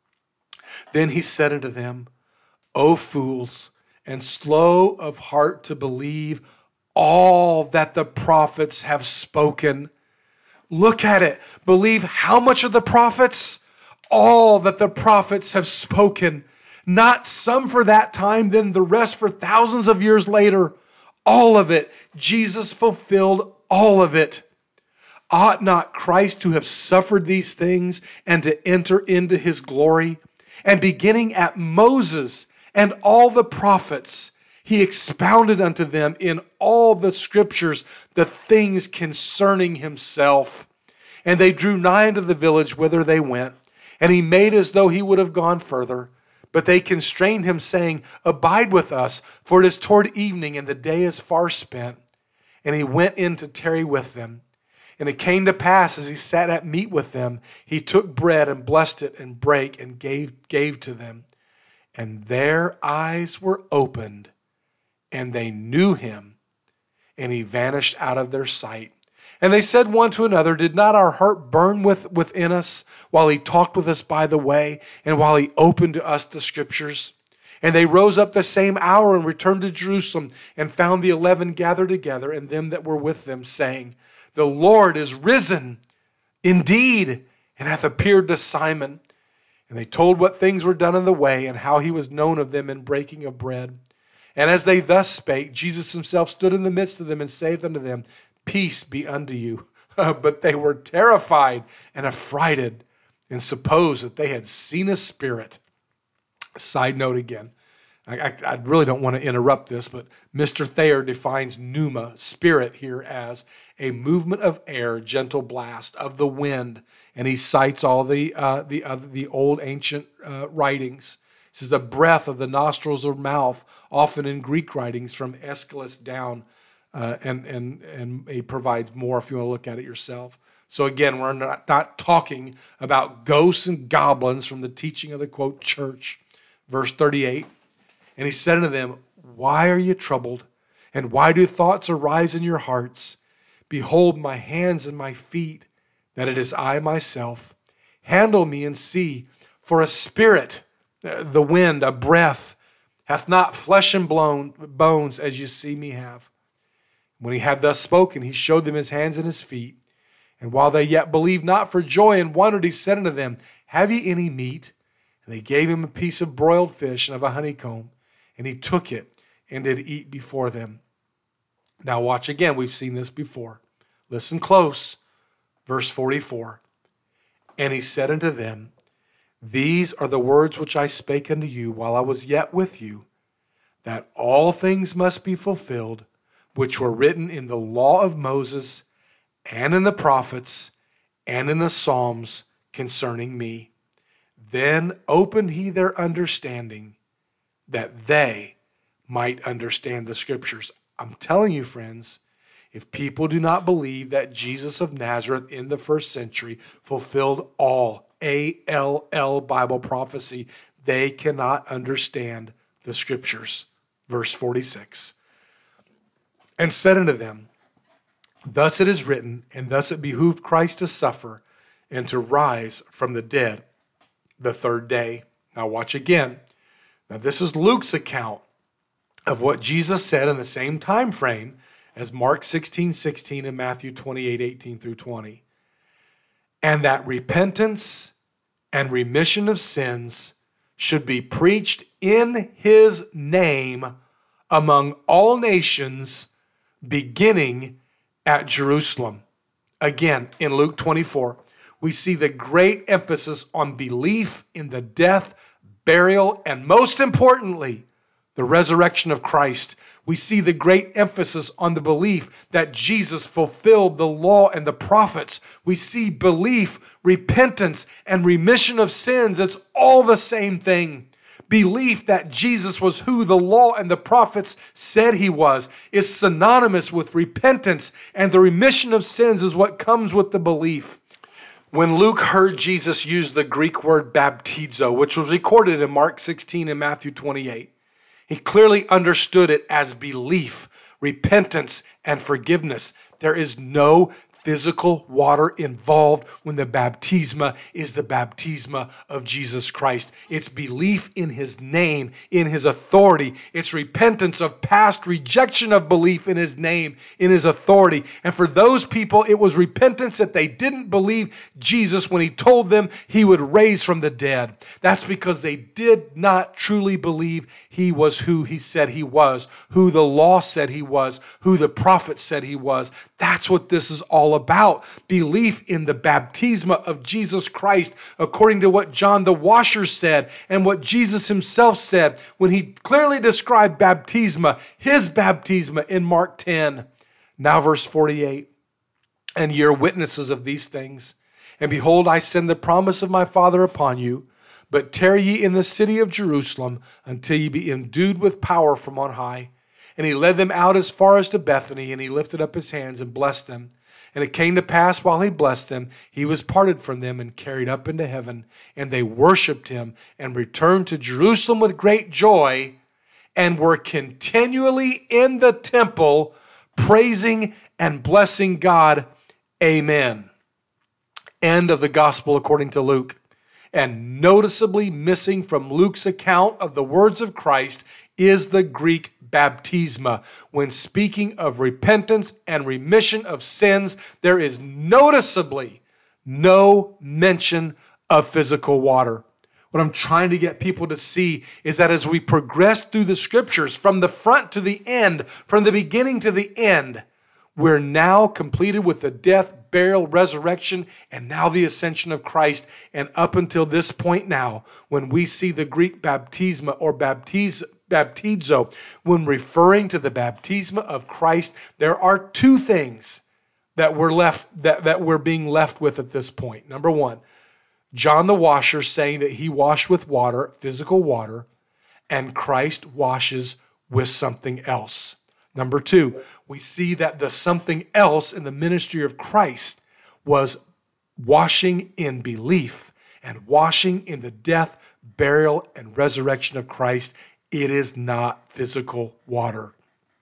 Then he said unto them, O fools, and slow of heart to believe all that the prophets have spoken. Look at it. Believe how much of the prophets? All that the prophets have spoken. Not some for that time, then the rest for thousands of years later. All of it. Jesus fulfilled all of it. Ought not Christ to have suffered these things and to enter into his glory? And beginning at Moses and all the prophets, he expounded unto them in all the scriptures the things concerning himself. And they drew nigh unto the village whither they went, and he made as though he would have gone further. But they constrained him, saying, Abide with us, for it is toward evening, and the day is far spent. And he went in to tarry with them. And it came to pass, as he sat at meat with them, he took bread and blessed it and brake and gave to them. And their eyes were opened, and they knew him, and he vanished out of their sight. And they said one to another, Did not our heart burn within us while he talked with us by the way, and while he opened to us the scriptures? And they rose up the same hour and returned to Jerusalem, and found the 11 gathered together, and them that were with them, saying, The Lord is risen indeed, and hath appeared to Simon. And they told what things were done in the way, and how he was known of them in breaking of bread. And as they thus spake, Jesus himself stood in the midst of them, and saith unto them, Peace be unto you. But they were terrified and affrighted, and supposed that they had seen a spirit. Side note again. I really don't want to interrupt this, but Mr. Thayer defines pneuma, spirit, here as a movement of air, gentle blast of the wind, and he cites all the old ancient writings. This is the breath of the nostrils or mouth, often in Greek writings from Aeschylus down, and he provides more if you want to look at it yourself. So again, we're not talking about ghosts and goblins from the teaching of the, quote, church. Verse 38. And he said unto them, Why are ye troubled? And why do thoughts arise in your hearts? Behold my hands and my feet, that it is I myself. Handle me and see, for a spirit, the wind, a breath, hath not flesh and bones, as you see me have. When he had thus spoken, he showed them his hands and his feet. And while they yet believed not for joy and wondered, he said unto them, Have ye any meat? And they gave him a piece of broiled fish and of a honeycomb. And he took it and did eat before them. Now watch again. We've seen this before. Listen close. Verse 44. And he said unto them, These are the words which I spake unto you while I was yet with you, that all things must be fulfilled, which were written in the law of Moses and in the prophets and in the Psalms concerning me. Then opened he their understanding, that they might understand the scriptures. I'm telling you, friends, if people do not believe that Jesus of Nazareth in the first century fulfilled all A-L-L Bible prophecy, they cannot understand the scriptures. Verse 46. And said unto them, Thus it is written, and thus it behooved Christ to suffer and to rise from the dead the third day. Now watch again. Now this is Luke's account of what Jesus said in the same time frame as Mark 16:16 and Matthew 28:18 through 20. And that repentance and remission of sins should be preached in his name among all nations, beginning at Jerusalem. Again, in Luke 24, we see the great emphasis on belief in the death, burial, and most importantly, the resurrection of Christ. We see the great emphasis on the belief that Jesus fulfilled the law and the prophets. We see belief, repentance, and remission of sins. It's all the same thing. Belief that Jesus was who the law and the prophets said he was is synonymous with repentance, and the remission of sins is what comes with the belief. When Luke heard Jesus use the Greek word baptizo, which was recorded in Mark 16 and Matthew 28, he clearly understood it as belief, repentance, and forgiveness. There is no physical water involved when the baptisma is the baptisma of Jesus Christ. It's belief in his name, in his authority. It's repentance of past rejection of belief in his name, in his authority. And for those people, it was repentance that they didn't believe Jesus when he told them he would raise from the dead. That's because they did not truly believe he was who he said he was, who the law said he was, who the prophets said he was. That's what this is all about. Belief in the baptisma of Jesus Christ, according to what John the Washer said and what Jesus himself said when he clearly described baptisma, his baptisma in Mark 10. Now verse 48. And ye are witnesses of these things. And behold, I send the promise of my Father upon you. But tarry ye in the city of Jerusalem until ye be endued with power from on high. And he led them out as far as to Bethany, and he lifted up his hands and blessed them. And it came to pass while he blessed them, he was parted from them and carried up into heaven. And they worshipped him and returned to Jerusalem with great joy and were continually in the temple praising and blessing God. Amen. End of the gospel according to Luke. And noticeably missing from Luke's account of the words of Christ is the Greek baptisma. When speaking of repentance and remission of sins, there is noticeably no mention of physical water. What I'm trying to get people to see is that as we progress through the scriptures from the front to the end, from the beginning to the end, we're now completed with the death, burial, resurrection, and now the ascension of Christ. And up until this point now, when we see the Greek baptisma or baptizo, when referring to the baptisma of Christ, there are two things that we're being left with at this point. Number one, John the Washer saying that he washed with water, physical water, and Christ washes with something else. Number two, we see that the something else in the ministry of Christ was washing in belief and washing in the death, burial, and resurrection of Christ. It is not physical water.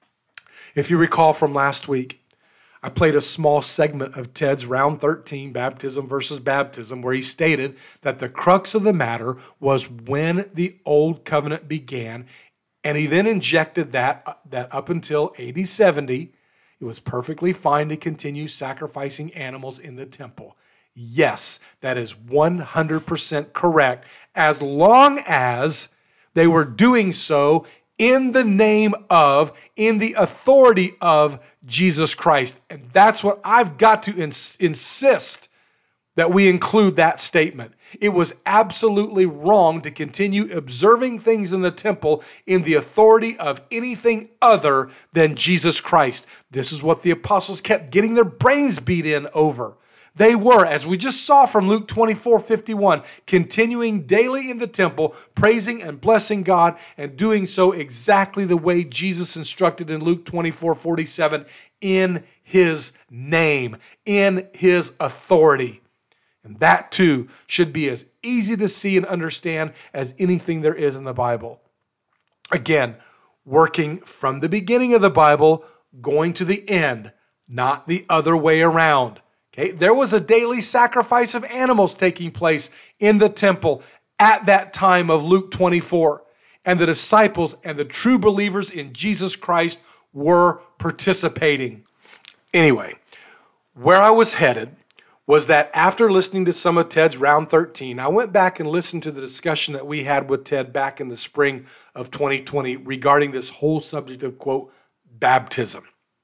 If you recall from last week, I played a small segment of Ted's Round 13, Baptism versus Baptism, where he stated that the crux of the matter was when the Old Covenant began. And he then injected that up until AD 70, it was perfectly fine to continue sacrificing animals in the temple. Yes, that is 100% correct, as long as they were doing so in the name of, in the authority of Jesus Christ. And that's what I've got to insist that we include that statement. It was absolutely wrong to continue observing things in the temple in the authority of anything other than Jesus Christ. This is what the apostles kept getting their brains beat in over. They were, as we just saw from Luke 24:51, continuing daily in the temple, praising and blessing God, and doing so exactly the way Jesus instructed in Luke 24:47, in his name, in his authority. And that too should be as easy to see and understand as anything there is in the Bible. Again, working from the beginning of the Bible, going to the end, not the other way around. Okay? There was a daily sacrifice of animals taking place in the temple at that time of Luke 24. And the disciples and the true believers in Jesus Christ were participating. Anyway, where I was headed was that after listening to some of Ted's Round 13, I went back and listened to the discussion that we had with Ted back in the spring of 2020 regarding this whole subject of, quote, baptism.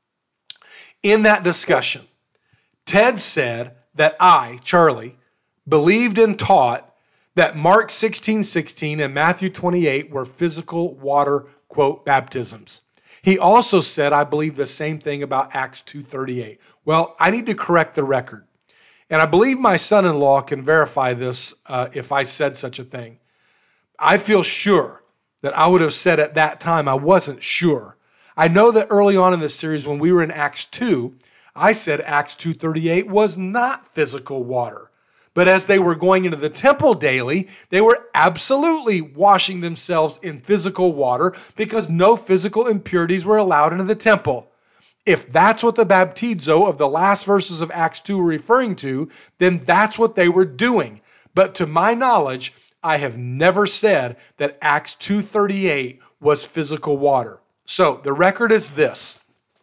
In that discussion, Ted said that I, Charlie, believed and taught that Mark 16:16 and Matthew 28 were physical water, quote, baptisms. He also said I believe the same thing about Acts 2:38. Well, I need to correct the record. And I believe my son-in-law can verify this if I said such a thing. I feel sure that I would have said at that time I wasn't sure. I know that early on in this series when we were in Acts 2, I said Acts 2:38 was not physical water. But as they were going into the temple daily, they were absolutely washing themselves in physical water because no physical impurities were allowed into the temple. If that's what the baptizo of the last verses of Acts 2 were referring to, then that's what they were doing. But to my knowledge, I have never said that Acts 2:38 was physical water. So the record is this.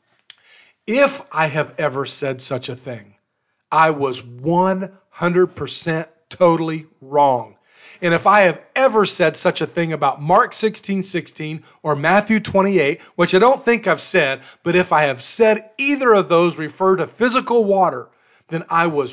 If I have ever said such a thing, I was 100% totally wrong. And if I have ever said such a thing about Mark 16:16 or Matthew 28, which I don't think I've said, but if I have said either of those refer to physical water, then I was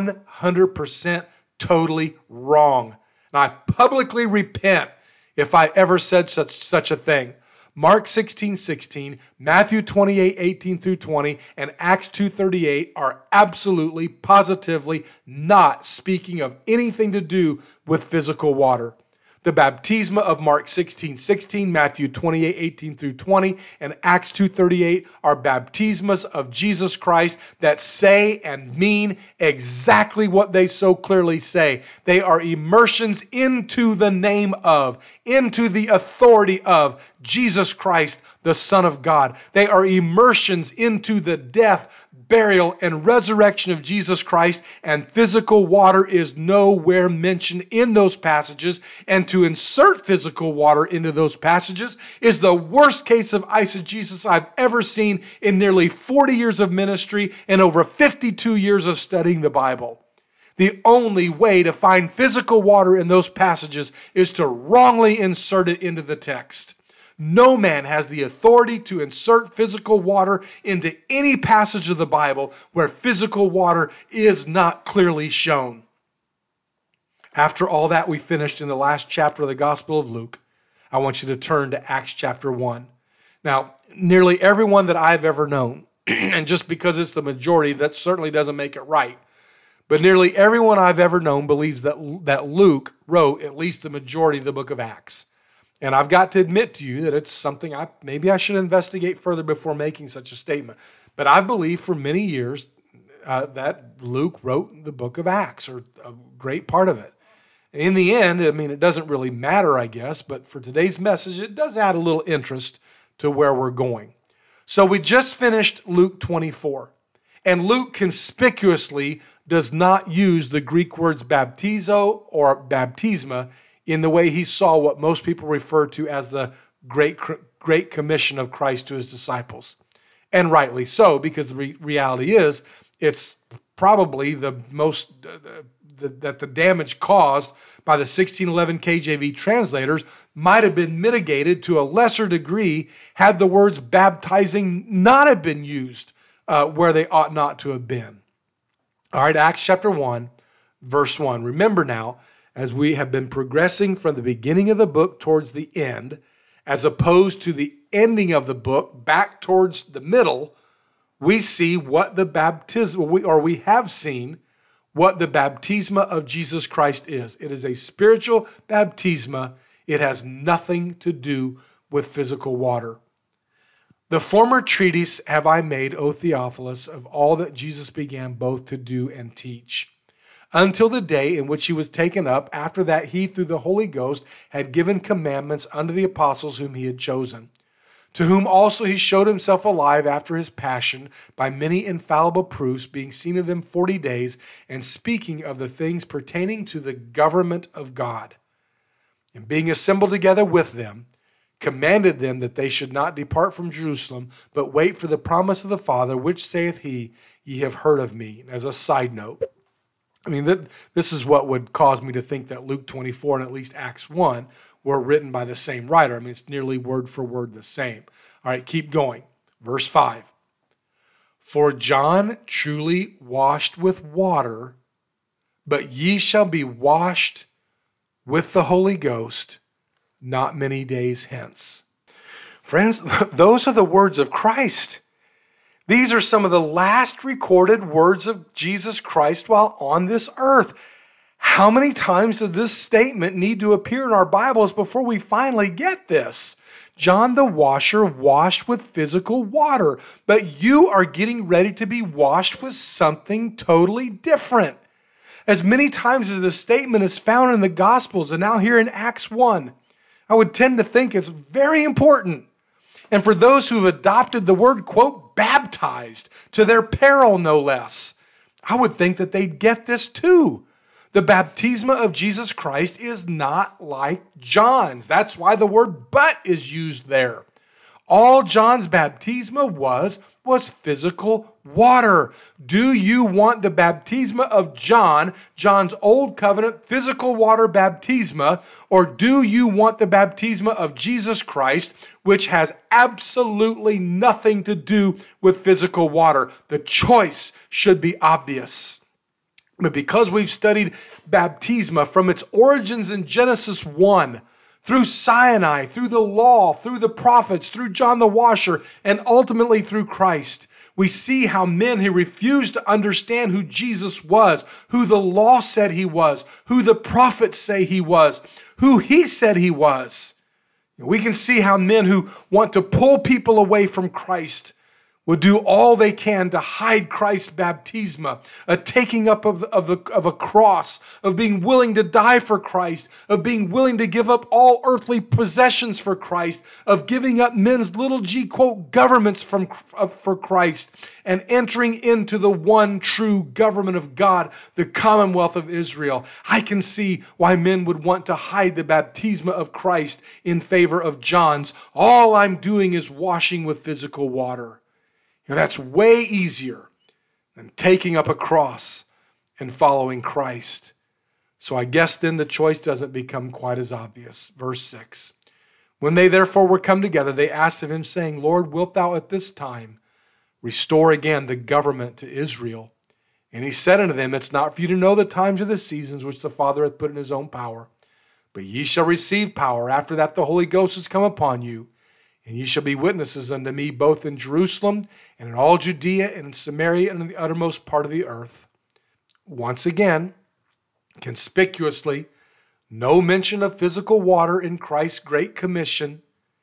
100% totally wrong. And I publicly repent if I ever said such a thing. Mark 16:16, Matthew 28:18 through 20, and Acts 2:38 are absolutely, positively not speaking of anything to do with physical water. The baptisma of Mark 16:16, Matthew 28:18 through 20, and Acts 2:38 are baptismas of Jesus Christ that say and mean exactly what they so clearly say. They are immersions into the name of, into the authority of Jesus Christ, the Son of God. They are immersions into the death, burial, and resurrection of Jesus Christ, and physical water is nowhere mentioned in those passages, and to insert physical water into those passages is the worst case of eisegesis I've ever seen in nearly 40 years of ministry and over 52 years of studying the Bible. The only way to find physical water in those passages is to wrongly insert it into the text. No man has the authority to insert physical water into any passage of the Bible where physical water is not clearly shown. After all that we finished in the last chapter of the Gospel of Luke, I want you to turn to Acts chapter 1. Now, nearly everyone that I've ever known, and just because it's the majority, that certainly doesn't make it right, but nearly everyone I've ever known believes that Luke wrote at least the majority of the book of Acts. And I've got to admit to you that it's something maybe I should investigate further before making such a statement. But I believe for many years that Luke wrote the book of Acts, or a great part of it. In the end, I mean, it doesn't really matter, I guess, but for today's message, it does add a little interest to where we're going. So we just finished Luke 24. And Luke conspicuously does not use the Greek words baptizo or baptisma in the way he saw what most people refer to as the Great Commission of Christ to his disciples. And rightly so, because the reality is, it's probably the most, that the damage caused by the 1611 KJV translators might have been mitigated to a lesser degree had the words baptizing not have been used where they ought not to have been. All right, Acts chapter 1, verse 1. Remember now, as we have been progressing from the beginning of the book towards the end, as opposed to the ending of the book back towards the middle, we see what the we have seen what the baptisma of Jesus Christ is. It is a spiritual baptisma. It has nothing to do with physical water. The former treatise have I made, O Theophilus, of all that Jesus began both to do and teach, until the day in which he was taken up. After that he, through the Holy Ghost, had given commandments unto the apostles whom he had chosen, to whom also he showed himself alive after his passion by many infallible proofs, being seen of them 40 days, and speaking of the things pertaining to the government of God. And being assembled together with them, commanded them that they should not depart from Jerusalem, but wait for the promise of the Father, which saith he, ye have heard of me. As a side note, I mean, this is what would cause me to think that Luke 24 and at least Acts 1 were written by the same writer. I mean, it's nearly word for word the same. All right, keep going. Verse 5. For John truly washed with water, but ye shall be washed with the Holy Ghost not many days hence. Friends, those are the words of Christ. These are some of the last recorded words of Jesus Christ while on this earth. How many times did this statement need to appear in our Bibles before we finally get this? John the washer washed with physical water, but you are getting ready to be washed with something totally different. as many times as the statement is found in the Gospels and now here in Acts 1, I would tend to think it's very important. And for those who have adopted the word, quote, baptized, to their peril no less, I would think that they'd get this too. The baptisma of Jesus Christ is not like John's. That's why the word but is used there. All John's baptisma was physical water. Do you want the baptisma of John, John's old covenant physical water baptisma, or do you want the baptisma of Jesus Christ, which has absolutely nothing to do with physical water? The choice should be obvious. But because we've studied baptisma from its origins in Genesis 1, through Sinai, through the law, through the prophets, through John the Washer, and ultimately through Christ, we see how men who refused to understand who Jesus was, who the law said he was, who the prophets say he was, who he said he was. We can see how men who want to pull people away from Christ would do all they can to hide Christ's baptisma, a taking up of a cross, of being willing to die for Christ, of being willing to give up all earthly possessions for Christ, of giving up men's little g, quote, governments for Christ, and entering into the one true government of God, the Commonwealth of Israel. I can see why men would want to hide the baptisma of Christ in favor of John's. All I'm doing is washing with physical water. That's way easier than taking up a cross and following Christ. So I guess then the choice doesn't become quite as obvious. Verse 6. When they therefore were come together, they asked of him, saying, Lord, wilt thou at this time restore again the government to Israel? And he said unto them, It's not for you to know the times or the seasons which the Father hath put in his own power, but ye shall receive power after that the Holy Ghost is come upon you. And ye shall be witnesses unto me both in Jerusalem and in all Judea and in Samaria and in the uttermost part of the earth. Once again, conspicuously, no mention of physical water in Christ's great commission.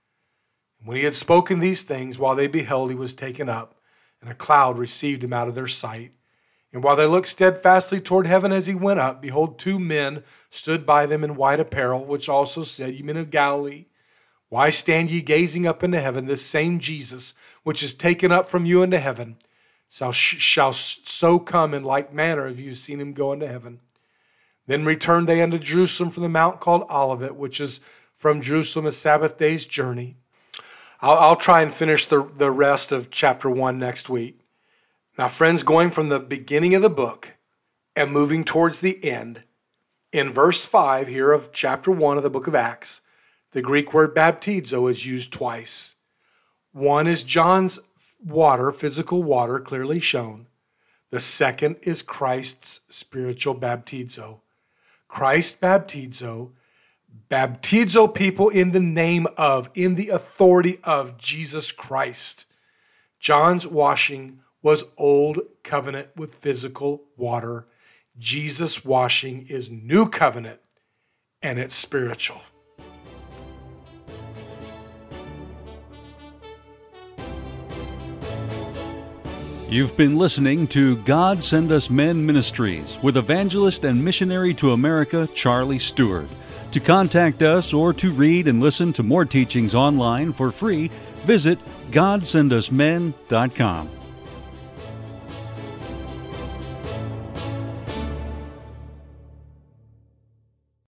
When he had spoken these things, while they beheld, he was taken up, and a cloud received him out of their sight. And while they looked steadfastly toward heaven as he went up, behold, two men stood by them in white apparel, which also said, Ye men of Galilee, why stand ye gazing up into heaven? This same Jesus, which is taken up from you into heaven, shall so come in like manner as you have seen him go into heaven. Then returned they unto Jerusalem from the mount called Olivet, which is from Jerusalem a Sabbath day's journey. I'll try and finish the rest of chapter 1 next week. Now, friends, going from the beginning of the book and moving towards the end, in verse 5 here of chapter 1 of the book of Acts, the Greek word baptizo is used twice. One is John's water, physical water, clearly shown. The second is Christ's spiritual baptizo. Christ baptizo people in the name of, in the authority of Jesus Christ. John's washing was old covenant with physical water. Jesus' washing is new covenant, and it's spiritual.
You've been listening to God Send Us Men Ministries with evangelist and missionary to America, Charlie Stewart. To contact us or to read and listen to more teachings online for free, visit GodSendUsMen.com.